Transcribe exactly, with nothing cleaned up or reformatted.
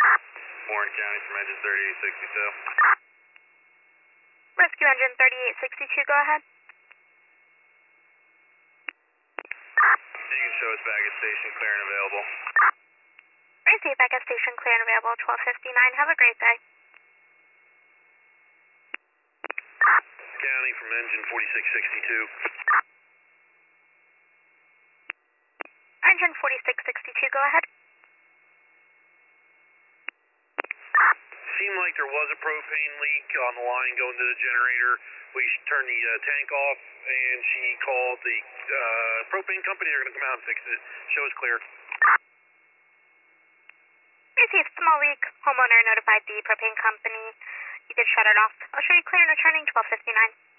Warren County from engine thirty-eight sixty-two. Rescue engine thirty-eight sixty-two, go ahead. You can show us back at station clear and available. Receive back at station clear and available, twelve fifty-nine. Have a great day. County from engine forty-six sixty-two. Engine forty-six sixty-two, go ahead. Seemed like there was a propane leak on the line going to the generator. We turned the uh, tank off, and she called the uh, propane company. They're going to come out and fix it. Show us clear. Received small leak. Homeowner notified the propane company. You did shut it off. I'll show you clear and returning twelve fifty-nine.